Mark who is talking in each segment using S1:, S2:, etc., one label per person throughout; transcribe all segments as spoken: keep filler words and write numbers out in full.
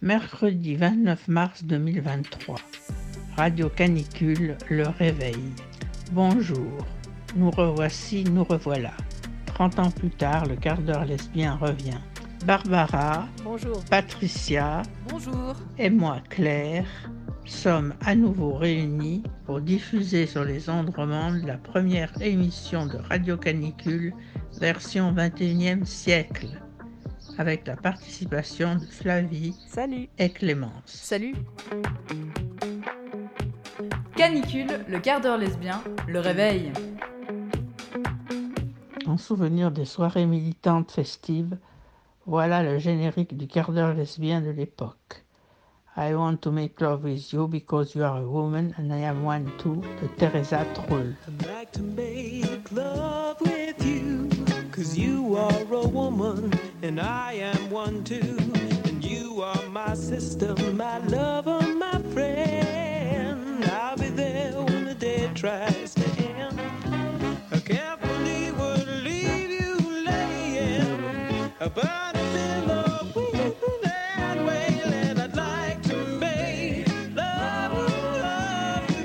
S1: Mercredi vingt-neuf mars deux mille vingt-trois. Radio Canicule, le réveil. Bonjour, nous revoici, nous revoilà. trente ans plus tard, le quart d'heure lesbien revient. Barbara,
S2: bonjour.
S1: Patricia,
S2: bonjour.
S1: Et moi, Claire, sommes à nouveau réunis pour diffuser sur les ondes romandes la première émission de Radio Canicule, version vingt et unième siècle, avec la participation de Flavie
S2: Salut.
S1: Et Clémence.
S2: Salut. Canicule, le quart d'heure lesbien, le réveil.
S1: En souvenir des soirées militantes festives, voilà le générique du quart d'heure lesbien de l'époque. I want to make love with you because you are a woman and I am one too, de Teresa Trull.
S3: I'd like to make love with you because you are a woman and I am one too. And you are my sister, my lover, my friend. I'll be there when the day tries to end. I can't believe we'll leave you laying, but I'm in love with you that way. And I'd like to make love, love with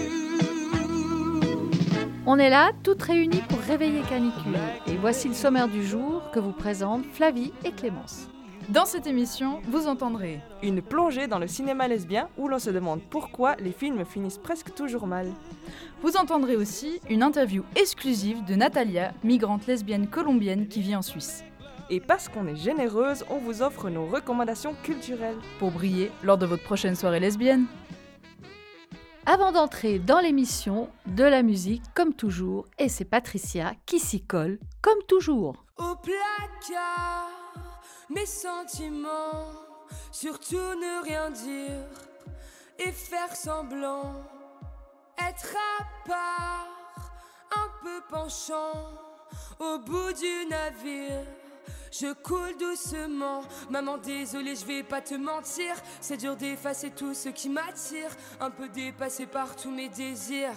S3: you.
S2: On est là, toutes réunies pour réveiller Canicule. Et voici le sommaire du jour que vous présentent Flavie et Clémence.
S4: Dans cette émission, vous entendrez
S5: une plongée dans le cinéma lesbien où l'on se demande pourquoi les films finissent presque toujours mal.
S4: Vous entendrez aussi une interview exclusive de Natalia, migrante lesbienne colombienne qui vit en Suisse.
S5: Et parce qu'on est généreuse, on vous offre nos recommandations culturelles.
S4: Pour briller lors de votre prochaine soirée lesbienne.
S2: Avant d'entrer dans l'émission, de la musique comme toujours, et c'est Patricia qui s'y colle comme toujours.
S6: Au placard, mes sentiments, surtout ne rien dire et faire semblant, être à part, un peu penchant, au bout du navire. Je coule doucement, maman désolée je vais pas te mentir. C'est dur d'effacer tout ce qui m'attire, un peu dépassé par tous mes désirs.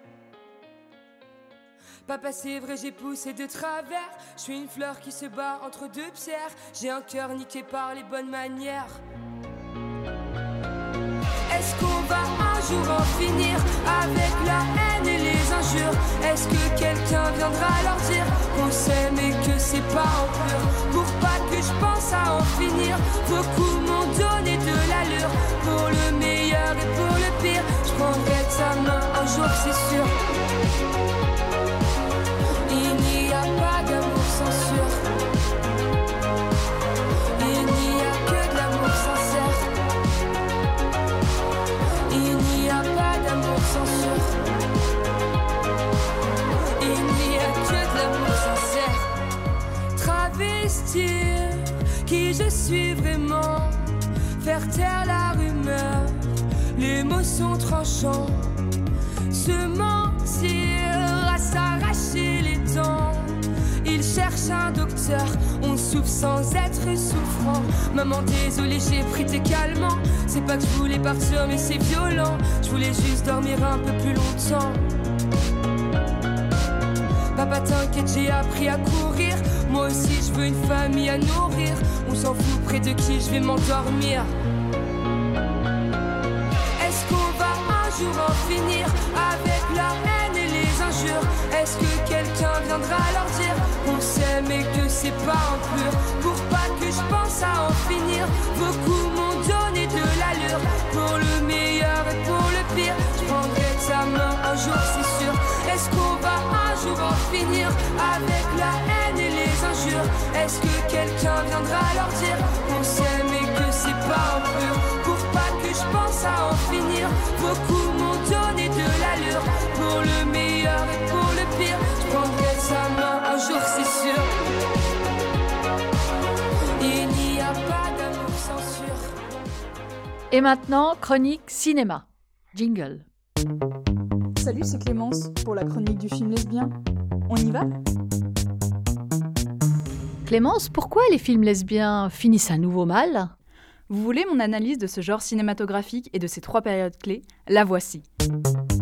S6: Papa c'est vrai j'ai poussé de travers. Je suis une fleur qui se bat entre deux pierres. J'ai un cœur niqué par les bonnes manières. Est-ce qu'on va un jour en finir avec la haine et les injures? Est-ce que quelqu'un viendra leur dire qu'on s'aime et que c'est pas en pur? Pour pas que je pense à en finir, beaucoup m'ont donné de l'allure. Pour le meilleur et pour le pire, je prendrai ta main un jour c'est sûr. Il n'y a pas d'amour sans sûr. Il n'y a que de l'amour sincère. Il n'y a pas d'amour sans sûr. Il n'y a que de l'amour sincère. Travestir qui je suis vraiment. Faire taire la rumeur. Les mots sont tranchants. Se mentir à s'arracher les dents. Il cherche un docteur, on souffre sans être souffrant. Maman désolée j'ai pris tes calmants. C'est pas que je voulais partir mais c'est violent. Je voulais juste dormir un peu plus longtemps. Papa t'inquiète j'ai appris à courir. Moi aussi je veux une famille à nourrir. On s'en fout près de qui je vais m'endormir. Est-ce qu'on va un jour en finir avec la haine et les injures? Est-ce que quelqu'un viendra leur dire qu'on s'aime et que c'est pas en pur? Pour pas que je pense à en finir, beaucoup m'ont donné de l'allure. Pour le meilleur et pour le pire, je prendrai ta main un jour c'est sûr. Est-ce qu'on va un jour en finir avec la haine et les injures? Est-ce que quelqu'un viendra leur dire qu'on s'aime et que c'est pas en pur? Pour pas que je pense à en finir, beaucoup m'ont donné de l'allure. Pour le meilleur et pour le pire, je prendrai sa main un jour c'est sûr. Il n'y a pas d'amour sans sûr.
S2: Et maintenant, chronique cinéma. Jingle.
S7: Salut, c'est Clémence pour la chronique du film lesbien. On y va ?
S2: Clémence, pourquoi les films lesbiens finissent à nouveau mal ?
S4: Vous voulez mon analyse de ce genre cinématographique et de ses trois périodes clés ?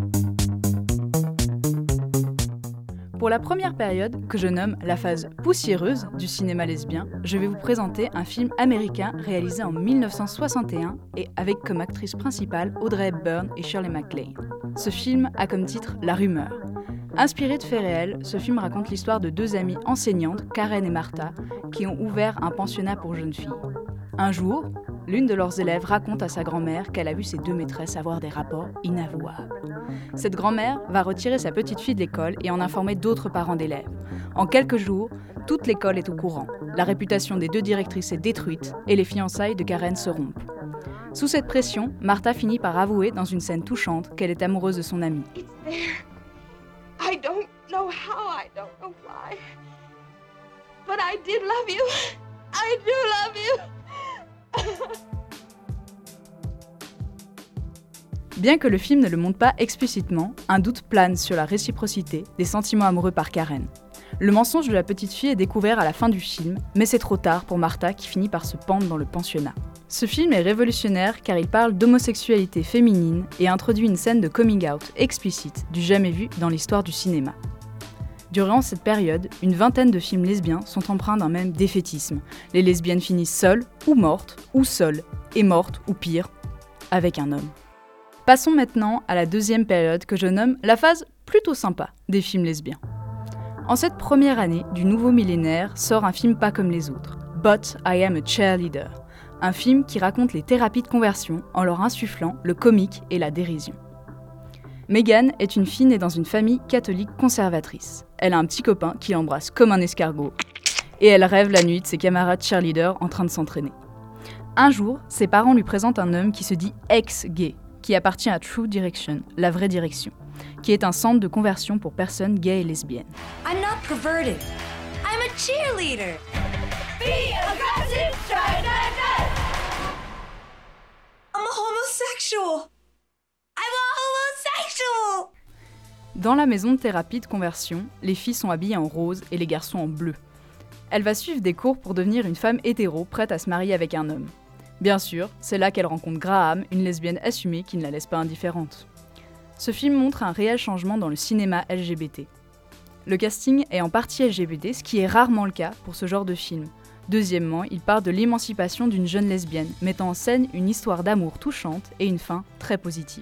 S4: La voici. Pour la première période, que je nomme la phase poussiéreuse du cinéma lesbien, je vais vous présenter un film américain réalisé en mille neuf cent soixante et un et avec comme actrice principale Audrey Hepburn et Shirley MacLaine. Ce film a comme titre La Rumeur. Inspiré de faits réels, ce film raconte l'histoire de deux amies enseignantes, Karen et Martha, qui ont ouvert un pensionnat pour jeunes filles. Un jour, l'une de leurs élèves raconte à sa grand-mère qu'elle a vu ses deux maîtresses avoir des rapports inavouables. Cette grand-mère va retirer sa petite fille de l'école et en informer d'autres parents d'élèves. En quelques jours, toute l'école est au courant. La réputation des deux directrices est détruite et les fiançailles de Karen se rompent. Sous cette pression, Martha finit par avouer dans une scène touchante qu'elle est amoureuse de son amie.
S8: I don't know how, I don't know why. But I did love you. I do love you.
S4: Bien que le film ne le montre pas explicitement, un doute plane sur la réciprocité des sentiments amoureux par Karen. Le mensonge de la petite fille est découvert à la fin du film, mais c'est trop tard pour Martha qui finit par se pendre dans le pensionnat. Ce film est révolutionnaire car il parle d'homosexualité féminine et introduit une scène de coming out explicite du jamais vu dans l'histoire du cinéma. Durant cette période, une vingtaine de films lesbiens sont empreints d'un même défaitisme. Les lesbiennes finissent seules ou mortes, ou seules, et mortes, ou pire, avec un homme. Passons maintenant à la deuxième période que je nomme la phase plutôt sympa des films lesbiens. En cette première année du nouveau millénaire sort un film pas comme les autres, But I Am a Cheerleader, un film qui raconte les thérapies de conversion en leur insufflant le comique et la dérision. Megan est une fille née dans une famille catholique conservatrice. Elle a un petit copain qui l'embrasse comme un escargot et elle rêve la nuit de ses camarades cheerleaders en train de s'entraîner. Un jour, ses parents lui présentent un homme qui se dit ex-gay, qui appartient à True Direction, la vraie direction, qui est un centre de conversion pour personnes gays et lesbiennes.
S9: I'm not perverted. I'm a cheerleader. Be aggressive, try not that. I'm a homosexual. I'm a homosexual.
S4: Dans la maison de thérapie de conversion, les filles sont habillées en rose et les garçons en bleu. Elle va suivre des cours pour devenir une femme hétéro prête à se marier avec un homme. Bien sûr, c'est là qu'elle rencontre Graham, une lesbienne assumée qui ne la laisse pas indifférente. Ce film montre un réel changement dans le cinéma L G B T. Le casting est en partie L G B T, ce qui est rarement le cas pour ce genre de film. Deuxièmement, il part de l'émancipation d'une jeune lesbienne, mettant en scène une histoire d'amour touchante et une fin très positive.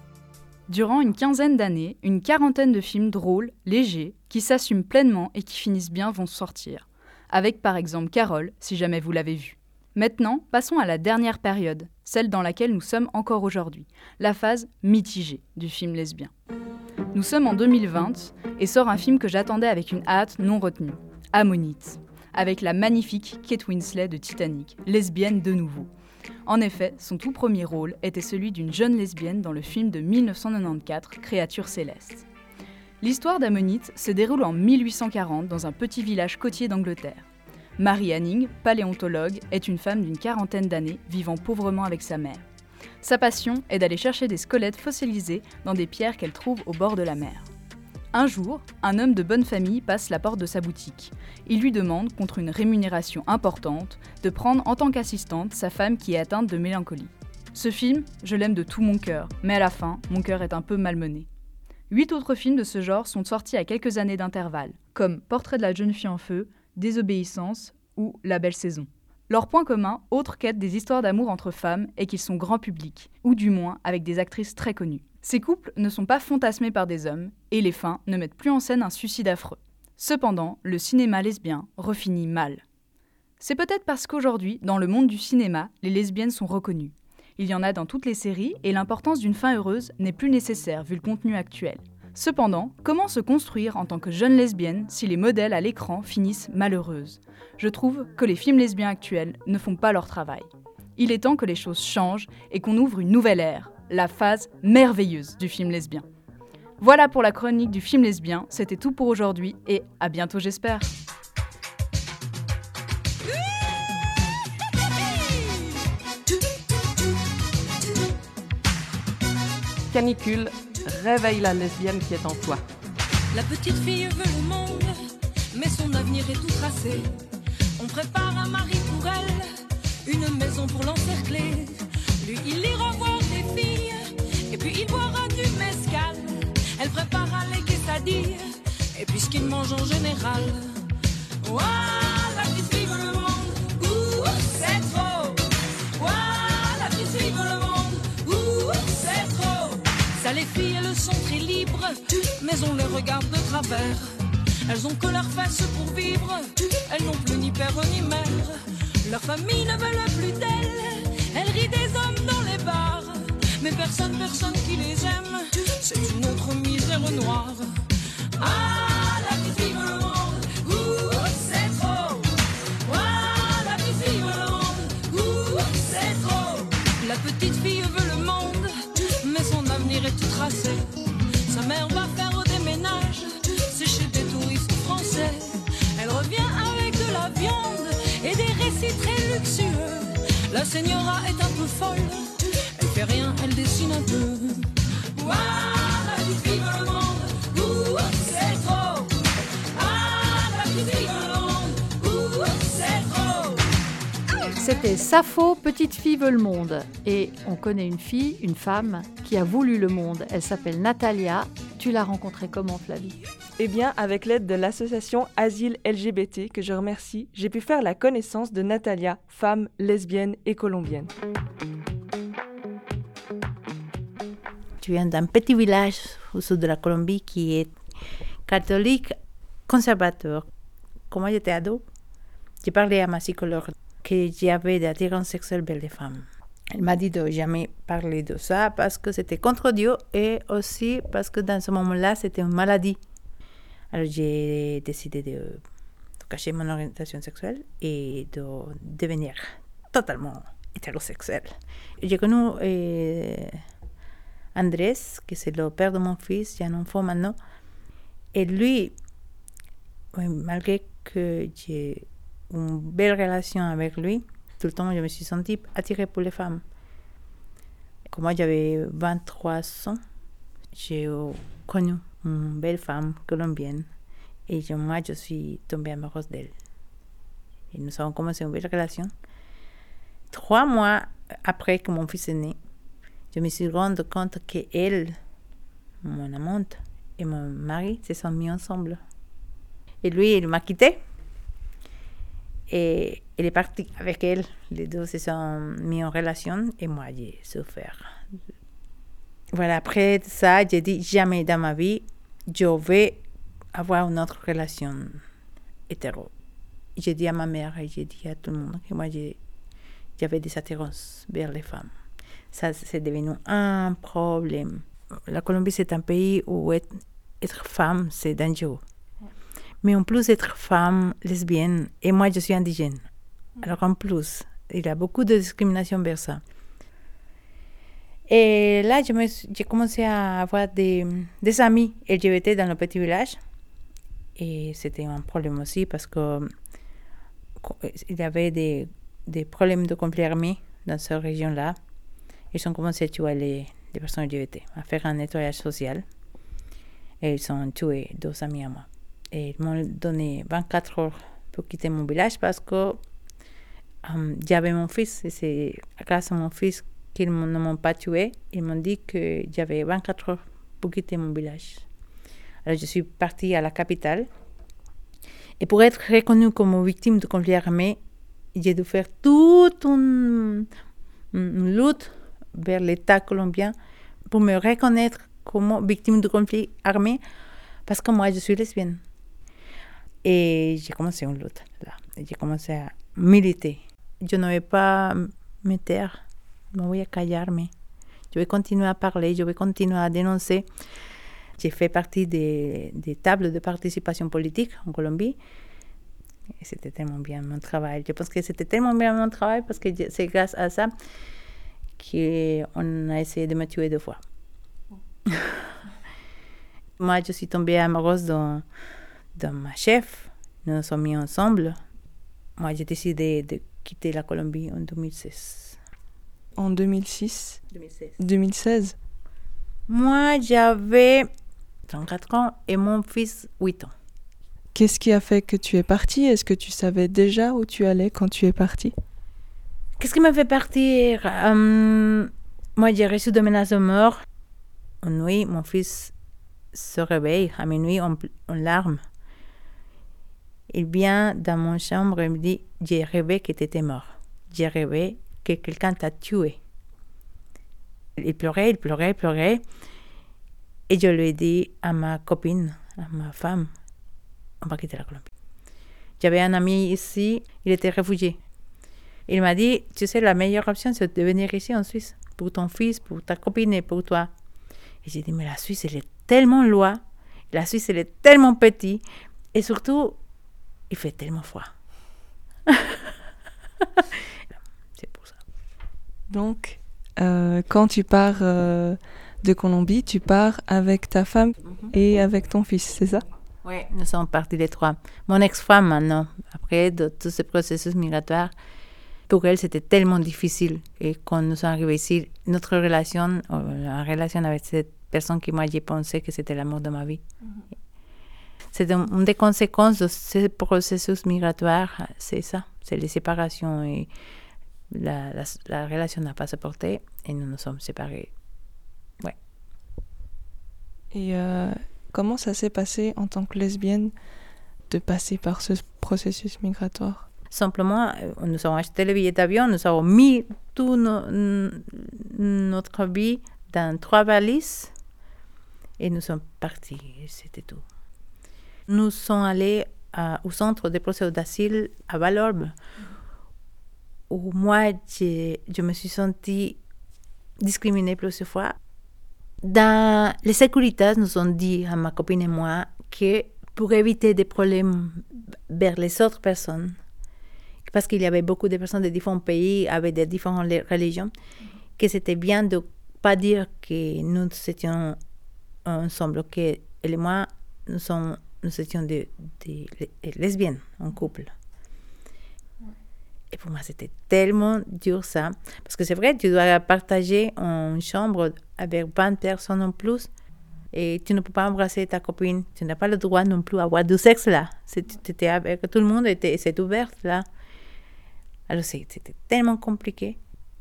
S4: Durant une quinzaine d'années, une quarantaine de films drôles, légers, qui s'assument pleinement et qui finissent bien vont sortir. Avec par exemple Carole, si jamais vous l'avez vu. Maintenant, passons à la dernière période, celle dans laquelle nous sommes encore aujourd'hui, la phase mitigée du film lesbien. Nous sommes en deux mille vingt et sort un film que j'attendais avec une hâte non retenue, Ammonite, avec la magnifique Kate Winslet de Titanic, lesbienne de nouveau. En effet, son tout premier rôle était celui d'une jeune lesbienne dans le film de mille neuf cent quatre-vingt-quatorze, Créature céleste. L'histoire d'Ammonite se déroule en mille huit cent quarante dans un petit village côtier d'Angleterre. Mary Anning, paléontologue, est une femme d'une quarantaine d'années vivant pauvrement avec sa mère. Sa passion est d'aller chercher des squelettes fossilisés dans des pierres qu'elle trouve au bord de la mer. Un jour, un homme de bonne famille passe la porte de sa boutique. Il lui demande, contre une rémunération importante, de prendre en tant qu'assistante sa femme qui est atteinte de mélancolie. Ce film, je l'aime de tout mon cœur, mais à la fin, mon cœur est un peu malmené. Huit autres films de ce genre sont sortis à quelques années d'intervalle, comme Portrait de la jeune fille en feu, Désobéissance ou La belle saison. Leur point commun, autre qu'être des histoires d'amour entre femmes, est qu'ils sont grand public, ou du moins avec des actrices très connues. Ces couples ne sont pas fantasmés par des hommes, et les fins ne mettent plus en scène un suicide affreux. Cependant, le cinéma lesbien refinit mal. C'est peut-être parce qu'aujourd'hui, dans le monde du cinéma, les lesbiennes sont reconnues. Il y en a dans toutes les séries, et l'importance d'une fin heureuse n'est plus nécessaire vu le contenu actuel. Cependant, comment se construire en tant que jeune lesbienne si les modèles à l'écran finissent malheureuses ? Je trouve que les films lesbiens actuels ne font pas leur travail. Il est temps que les choses changent et qu'on ouvre une nouvelle ère, la phase merveilleuse du film lesbien. Voilà pour la chronique du film lesbien, c'était tout pour aujourd'hui et à bientôt j'espère.
S5: Canicule, réveille la lesbienne qui est en toi.
S10: La petite fille veut le monde, mais son avenir est tout tracé. On prépare un mari pour elle, une maison pour l'encercler. Lui, il ira voir des filles, et puis il boira du mezcal. Elle prépare un quesadillas, et puis qu'il mange en général. Ouah, la petite fille veut le monde, ouh, c'est trop. Ouah, la petite fille veut le monde, ouh, c'est trop. Ça, les filles, elles sont très libres, mais on les regarde de travers. Elles ont que leurs fesses pour vivre, elles n'ont plus ni père ni mère. Leur famille ne veut plus d'elles, elles rient des hommes dans les bars. Mais personne, personne qui les aime, c'est une autre misère noire. Ah, la petite fille veut le monde, ouh, c'est trop. Ah, la petite fille veut le monde, ouh, c'est trop. La petite fille veut le monde, mais son avenir est tout tracé. Sa mère va faire au déménage, c'est chez des touristes français. Elle revient avec de la viande et des récits très luxueux. La señora est un peu folle, elle fait rien, elle dessine un peu. Ouah, la petite fille veut le monde, ouh, c'est trop. Ah, la petite fille veut le monde, ouh, c'est trop.
S2: C'était Sappho, Petite fille veut le monde. Et on connaît une fille, une femme, qui a voulu le monde. Elle s'appelle Natalia. Tu l'as rencontrée comment, Flavie ?
S5: Eh bien, avec l'aide de l'association Asile L G B T, que je remercie, j'ai pu faire la connaissance de Natalia, femme lesbienne et colombienne.
S11: Je viens d'un petit village au sud de la Colombie qui est catholique conservateur. Quand moi j'étais ado, j'ai parlé à ma psychologue que j'avais des attirances sexuelles vers les femmes. Elle m'a dit de jamais parler de ça parce que c'était contre Dieu et aussi parce que dans ce moment-là, c'était une maladie. Alors j'ai décidé de, de cacher mon orientation sexuelle et de devenir totalement hétérosexuelle. J'ai connu euh, Andrés, qui c'est le père de mon fils, j'ai un enfant maintenant. Et lui, oui, malgré que j'ai une belle relation avec lui, tout le temps je me suis sentie attirée pour les femmes. Comme moi j'avais vingt-trois ans, j'ai connu une belle femme colombienne et je, moi je suis tombée amoureuse d'elle. Et nous avons commencé une belle relation. Trois mois après que mon fils est né, je me suis rendu compte qu'elle, mon amante et mon mari se sont mis ensemble. Et lui, il m'a quittée. Et il est parti avec elle. Les deux se sont mis en relation et moi, j'ai souffert. Voilà, après ça, j'ai dit jamais dans ma vie, je vais avoir une autre relation hétéro. J'ai dit à ma mère et j'ai dit à tout le monde que moi, j'ai, j'avais des attirances vers les femmes. Ça, c'est devenu un problème. La Colombie, c'est un pays où être, être femme, c'est dangereux. Mais en plus, être femme lesbienne, et moi, je suis indigène. Alors en plus, il y a beaucoup de discrimination vers ça. Et là, je me, j'ai commencé à avoir des, des amis L G B T dans le petit village. Et c'était un problème aussi parce qu'il y avait des, des problèmes de conflits armés dans cette région-là. Ils ont commencé à tuer les, les personnes L G B T, à faire un nettoyage social. Et ils ont tué deux amis à moi. Et ils m'ont donné vingt-quatre heures pour quitter mon village parce que um, j'avais mon fils. Et c'est grâce à mon fils qu'ils ne m'ont pas tué. Ils m'ont dit que j'avais vingt-quatre heures pour quitter mon village. Alors je suis partie à la capitale. Et pour être reconnue comme victime de conflit armé, j'ai dû faire toute une, une lutte vers l'État colombien pour me reconnaître comme victime de conflit armé parce que moi, je suis lesbienne. Et j'ai commencé une lutte là. Et j'ai commencé à militer. Je ne vais pas me taire, je vais calmer. Je vais continuer à parler, je vais continuer à dénoncer. J'ai fait partie des, des tables de participation politique en Colombie. Et c'était tellement bien mon travail. Je pense que c'était tellement bien mon travail parce que c'est grâce à ça qu'on a essayé de me tuer deux fois. Moi, je suis tombée amoureuse de, de ma chef. Nous nous sommes mis ensemble. Moi, j'ai décidé de quitter la Colombie en deux mille seize.
S5: En deux mille six
S11: deux mille seize.
S5: deux mille seize.
S11: Moi, j'avais trente-quatre ans et mon fils, huit ans.
S5: Qu'est-ce qui a fait que tu es partie? Est-ce que tu savais déjà où tu allais quand tu es partie?
S11: Qu'est-ce qui m'a fait partir? euh, Moi, j'ai reçu des menaces de mort. Une nuit, mon fils se réveille à minuit en, en larmes. il vient dans mon chambre et me dit « J'ai rêvé que tu étais mort. J'ai rêvé que quelqu'un t'a tué. » Il pleurait, il pleurait, il pleurait. Et je lui ai dit à ma copine, à ma femme, on va quitter la Colombie. J'avais un ami ici, il était réfugié. Il m'a dit, tu sais, la meilleure option, c'est de venir ici en Suisse, pour ton fils, pour ta copine et pour toi. Et j'ai dit, mais la Suisse, elle est tellement loin, la Suisse, elle est tellement petite, et surtout, il fait tellement froid. C'est pour ça.
S5: Donc, euh, quand tu pars euh, de Colombie, tu pars avec ta femme mm-hmm. et avec ton fils, c'est ça?
S11: Oui, nous sommes partis les trois. Mon ex-femme, maintenant, après de tout ce processus migratoire, pour elle, c'était tellement difficile. Et quand nous sommes arrivés ici, notre relation, la relation avec cette personne qui moi, j'ai pensé que c'était l'amour de ma vie. Mm-hmm. C'est une des conséquences de ce processus migratoire, c'est ça, c'est les séparations. Et la, la, la relation n'a pas supporté et nous nous sommes séparés. Ouais.
S5: Et euh, comment ça s'est passé en tant que lesbienne de passer par ce processus migratoire?
S11: Simplement, nous avons acheté le billet d'avion, nous avons mis toute no, notre vie dans trois valises et nous sommes partis, c'était tout. Nous sommes allés à, au centre de procédure d'asile à Valorbe, où moi, je, je me suis sentie discriminée plusieurs fois. Dans les sécurités, nous ont dit à ma copine et moi que pour éviter des problèmes vers les autres personnes, parce qu'il y avait beaucoup de personnes de différents pays avec de différentes religions, que c'était bien de ne pas dire que nous étions ensemble, que elle et moi, nous, sommes, nous étions des, des lesbiennes en couple. Et pour moi, c'était tellement dur ça. Parce que c'est vrai, tu dois partager une chambre avec vingt personnes en plus. Et tu ne peux pas embrasser ta copine. Tu n'as pas le droit non plus d'avoir du sexe là. C'était avec tout le monde, et c'est ouvert là. Alors c'était tellement compliqué.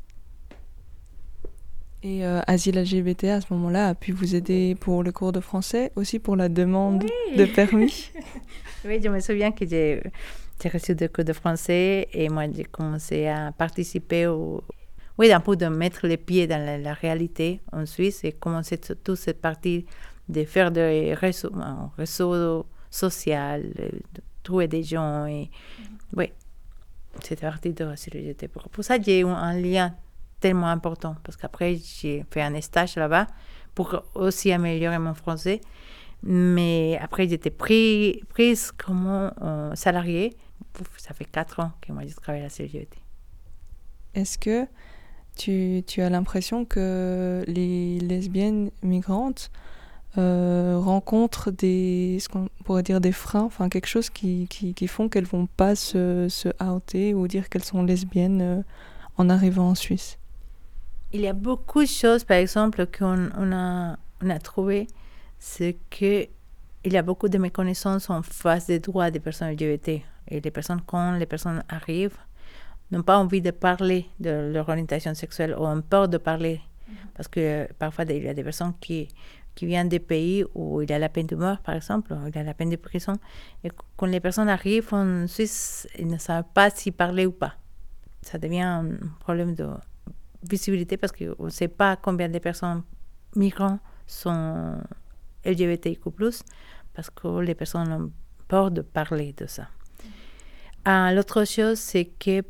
S5: Et euh, Asile L G B T à ce moment-là a pu vous aider pour le cours de français, aussi pour la demande oui. de permis.
S11: Oui, je me souviens que j'ai... J'ai reçu des cours de français et moi, j'ai commencé à participer au... Oui, un peu de mettre les pieds dans la, la réalité en Suisse et commencer toute cette partie de faire des réseaux, un réseau social, de trouver des gens. Et... Mm-hmm. Oui, c'était partie de la C L G B T. Pour, pour ça, j'ai eu un lien tellement important parce qu'après, j'ai fait un stage là-bas pour aussi améliorer mon français. Mais après, j'étais pris, prise comme euh, salariée. Ça fait quatre ans que moi, je travaille à la C L G B T.
S5: Est-ce que tu, tu as l'impression que les lesbiennes migrantes euh, rencontrent des, ce qu'on pourrait dire des freins, enfin quelque chose qui, qui, qui font qu'elles ne vont pas se, se outer ou dire qu'elles sont lesbiennes euh, en arrivant en Suisse?
S11: Il y a beaucoup de choses, par exemple, qu'on on a, on a trouvées. C'est qu'il y a beaucoup de méconnaissances en face des droits des personnes L G B T. Et les personnes, quand les personnes arrivent, n'ont pas envie de parler de leur orientation sexuelle ou ont peur de parler. Mm-hmm. Parce que parfois, il y a des personnes qui, qui viennent des pays où il y a la peine de mort, par exemple, où il y a la peine de prison. Et quand les personnes arrivent en Suisse, ils ne savent pas si parler ou pas. Ça devient un problème de visibilité parce qu'on ne sait pas combien de personnes migrantes sont L G B T Q plus, parce que les personnes ont peur de parler de ça. Euh, l'autre chose, c'est qu'il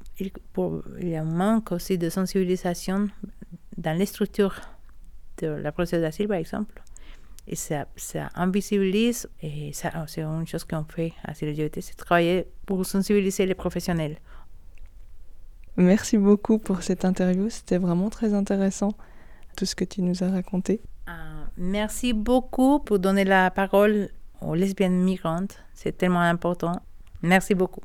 S11: y a un manque aussi de sensibilisation dans les structures de la procédure d'asile, par exemple. Et ça, ça invisibilise, et ça, c'est une chose qu'on fait à C L G B T, c'est travailler pour sensibiliser les professionnels.
S5: Merci beaucoup pour cette interview, c'était vraiment très intéressant, tout ce que tu nous as raconté.
S11: Euh, merci beaucoup pour donner la parole aux lesbiennes migrantes, c'est tellement important. Merci beaucoup.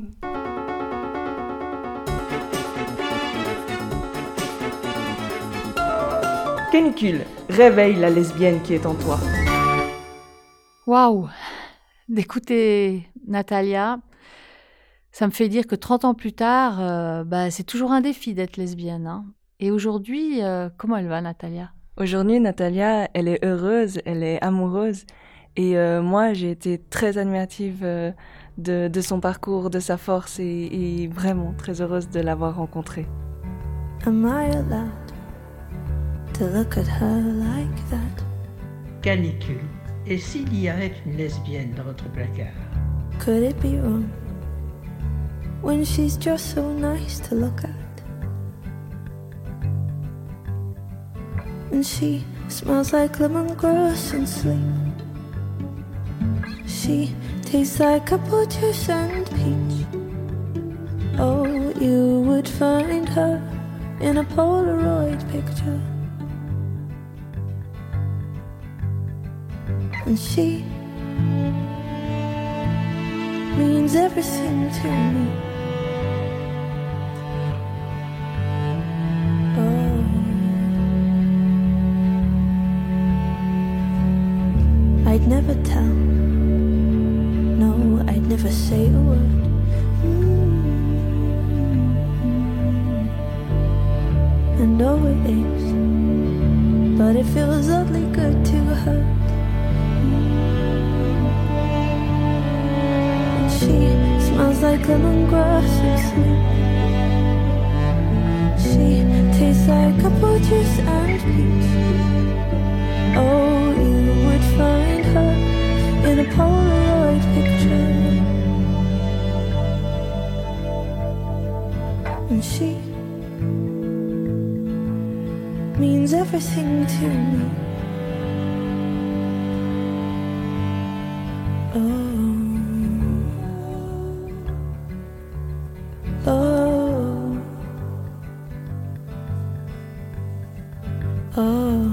S5: Canicule, réveille la lesbienne qui est en toi.
S2: Waouh! D'écouter Natalia, ça me fait dire que trente ans plus tard, euh, bah, c'est toujours un défi d'être lesbienne. Hein. Et aujourd'hui, euh, comment elle va, Natalia?
S5: Aujourd'hui, Natalia, elle est heureuse, elle est amoureuse. Et euh, moi, j'ai été très admirative euh, de, de son parcours, de sa force et, et vraiment très heureuse de l'avoir rencontrée.
S12: Am I allowed to look at her like that?
S1: Canicule. Et s'il y avait une lesbienne dans votre placard?
S12: Could it be wrong when she's just so nice to look at? And she smells like lemongrass and sleep. She tastes like apple juice and peach. Oh, you would find her in a Polaroid picture. And she means everything to me. Oh, I'd never tell. No, I'd never say a word. And oh, it is, but it feels oddly good to hurt. And she smells like lemongrass and sleep. She tastes like apple juice and peach. Oh, you would find her in a Polaroid picture. And she means everything to me. Oh, oh, oh,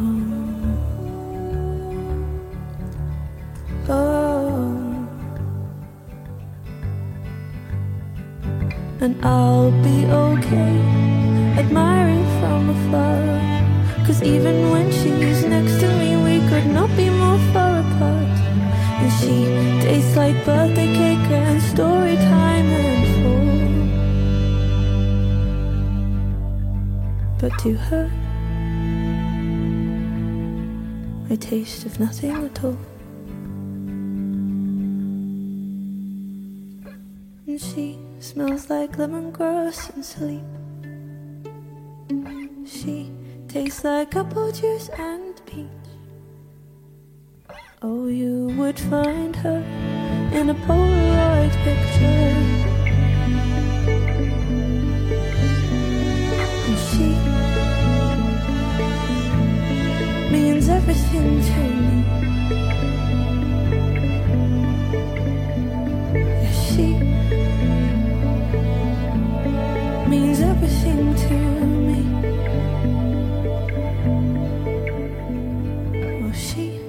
S12: oh. And I'll be okay admiring from afar. 'Cause even when she's next to me, we could not be more far apart. And she tastes like birthday cake and story time and full. But to her, I taste of nothing at all. And she smells like lemongrass and sleep. She tastes like apple juice and peach. Oh, you would find her in a Polaroid picture. And she means everything to me. Yeah, she means everything to me. She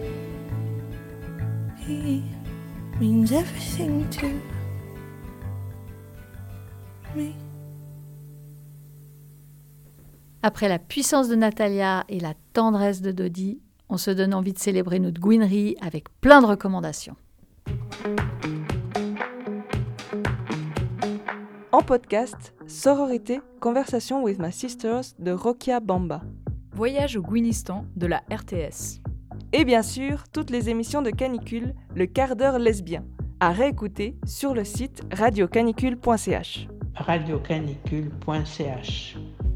S12: he means everything to me.
S2: Après la puissance de Natalia et la tendresse de Dodi, on se donne envie de célébrer notre gouinerie avec plein de recommandations.
S5: En podcast, Sororité, Conversation with My Sisters de Rokia Bamba.
S4: Voyage au Gouinistan de la R T S.
S5: Et bien sûr, toutes les émissions de Canicule, le quart d'heure lesbien, à réécouter sur le site radio canicule point c h.
S1: radio canicule point c h.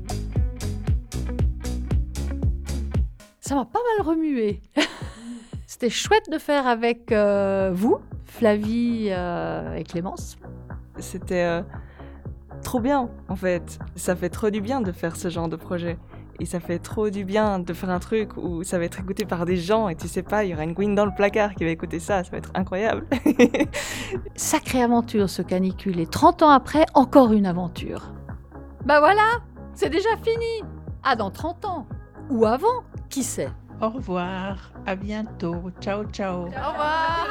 S2: Ça m'a pas mal remué. C'était chouette de faire avec euh, vous, Flavie euh, et Clémence.
S5: C'était euh, trop bien, en fait. Ça fait trop du bien de faire ce genre de projet. Et ça fait trop du bien de faire un truc où ça va être écouté par des gens et tu sais pas, il y aura une gouine dans le placard qui va écouter ça, ça va être incroyable.
S2: Sacrée aventure ce Canicule et trente ans après, encore une aventure. Bah voilà, c'est déjà fini. Ah, dans trente ans. Ou avant, qui sait.
S1: Au revoir, à bientôt, ciao ciao.
S2: Au revoir.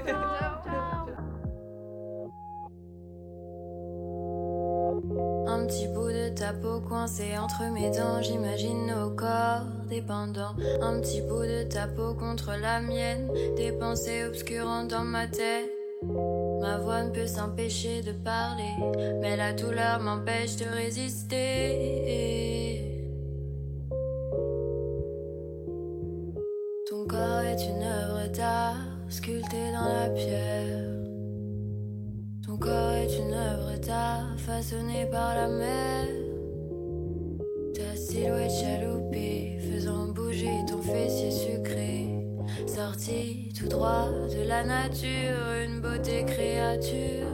S13: Un petit bout de ta peau coincé entre mes dents, j'imagine nos corps dépendants. Un petit bout de ta peau contre la mienne, des pensées obscurantes dans ma tête. Ma voix ne peut s'empêcher de parler, mais la douleur m'empêche de résister. Ton corps est une œuvre d'art, ce sculpté dans la pierre. Ton corps est une œuvre d'art façonnée par la mer. Ta silhouette chaloupée faisant bouger ton fessier sucré. Sorti tout droit de la nature, une beauté créature.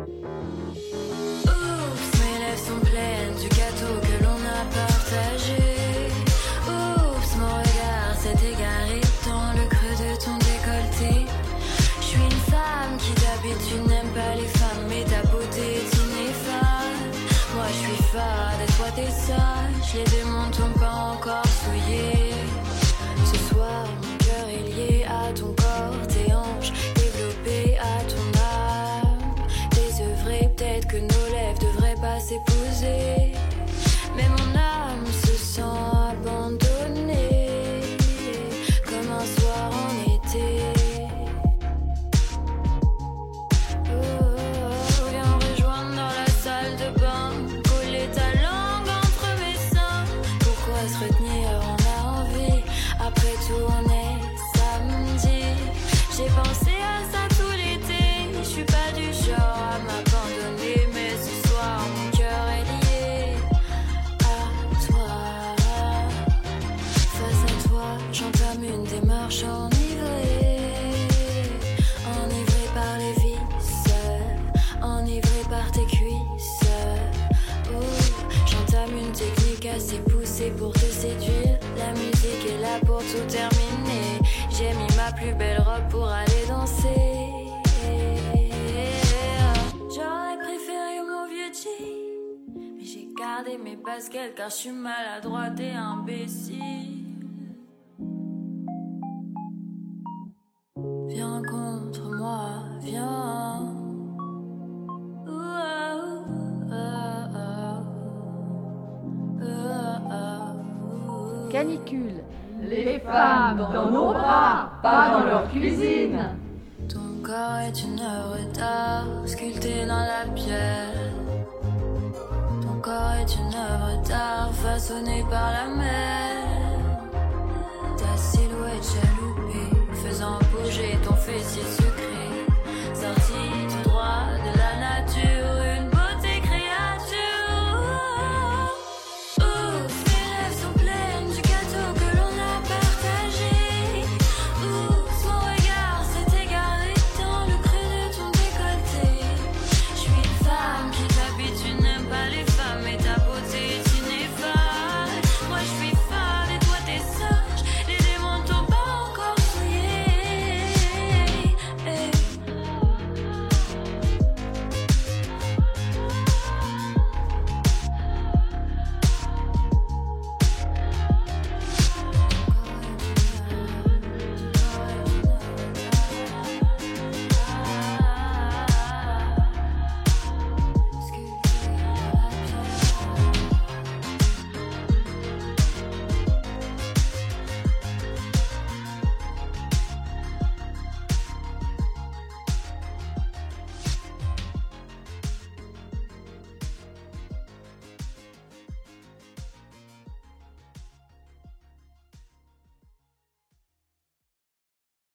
S13: Oups, mes lèvres sont pleines du gâteau que l'on a partagé. Oups, mon regard s'est égaré dans le creux de ton décolleté. Je suis une femme qui d'habitude n'aime pas les femmes, mais ta beauté est ineffable. Moi je suis fade et toi t'es sage, les démons t'ont pas encore souillé. Ce soir mon cœur est lié à ton corps, tes hanches développées à ton âme. Désœuvré, peut-être que nos lèvres devraient pas s'épouser, mais mon âme se sent abandonnée comme un soir en été. Oh, viens rejoindre dans la salle de bain, coller ta langue entre mes seins. Pourquoi se retenir, on a envie, après tout on est samedi. J'ai pensé à ça tout l'été, je suis pas du genre à m'abandonner, mais ce soir mon cœur est lié à toi. Face à toi, j'entame une démarche enivrée, enivrée par les vices, enivrée par tes cuisses. Oh, j'entame une technique assez poussée pour te séduire. La musique est là pour tout terminer. J'ai mis ma plus belle robe pour aller danser. J'aurais préféré mon vieux jean, mais j'ai gardé mes baskets car je suis maladroite et imbécile. Viens contre moi, viens. Ouh, ouh, ouh, ouh, ouh.
S2: Canicule. Les femmes dans nos bras, pas dans leur cuisine.
S13: Ton corps est une œuvre d'art sculptée dans la pierre. Ton corps est une œuvre d'art façonnée par la mer. Ta silhouette chaloupée faisant bouger ton